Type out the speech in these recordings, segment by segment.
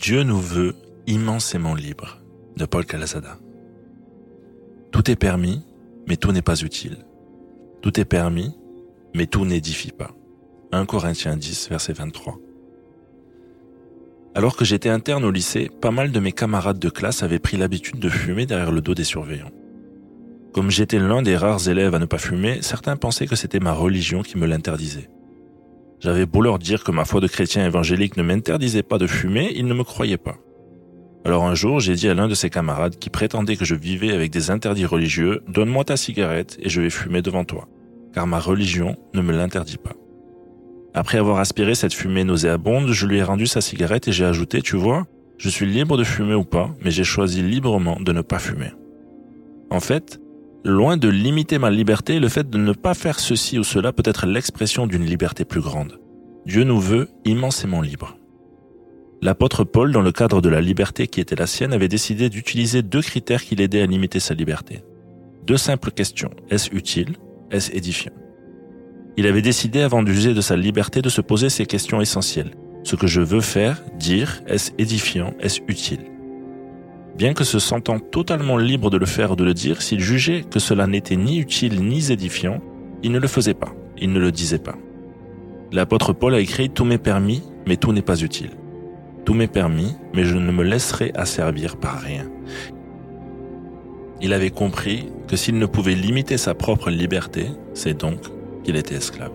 Dieu nous veut immensément libres, de Paul Calazada. Tout est permis, mais tout n'est pas utile. Tout est permis, mais tout n'édifie pas. 1 Corinthiens 10, verset 23. Alors que j'étais interne au lycée, pas mal de mes camarades de classe avaient pris l'habitude de fumer derrière le dos des surveillants. Comme j'étais l'un des rares élèves à ne pas fumer, certains pensaient que c'était ma religion qui me l'interdisait. J'avais beau leur dire que ma foi de chrétien évangélique ne m'interdisait pas de fumer, ils ne me croyaient pas. Alors un jour, j'ai dit à l'un de ses camarades qui prétendait que je vivais avec des interdits religieux, « Donne-moi ta cigarette et je vais fumer devant toi, car ma religion ne me l'interdit pas. » Après avoir aspiré cette fumée nauséabonde, je lui ai rendu sa cigarette et j'ai ajouté « Tu vois, je suis libre de fumer ou pas, mais j'ai choisi librement de ne pas fumer. » En fait, loin de limiter ma liberté, le fait de ne pas faire ceci ou cela peut être l'expression d'une liberté plus grande. Dieu nous veut immensément libres. L'apôtre Paul, dans le cadre de la liberté qui était la sienne, avait décidé d'utiliser 2 critères qui l'aidaient à limiter sa liberté. 2 simples questions. Est-ce utile? Est-ce édifiant? Il avait décidé, avant d'user de sa liberté, de se poser ces questions essentielles. Ce que je veux faire, dire, est-ce édifiant? Est-ce utile? Bien que se sentant totalement libre de le faire ou de le dire, s'il jugeait que cela n'était ni utile ni édifiant, il ne le faisait pas, il ne le disait pas. L'apôtre Paul a écrit « Tout m'est permis, mais tout n'est pas utile. Tout m'est permis, mais je ne me laisserai asservir par rien. » Il avait compris que s'il ne pouvait limiter sa propre liberté, c'est donc qu'il était esclave.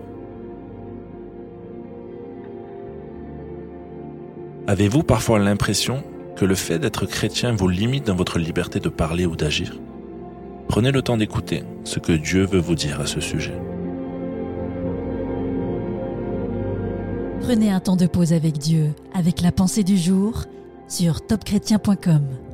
Avez-vous parfois l'impression que le fait d'être chrétien vous limite dans votre liberté de parler ou d'agir? Prenez le temps d'écouter ce que Dieu veut vous dire à ce sujet. Prenez un temps de pause avec Dieu, avec la pensée du jour, sur topchrétien.com.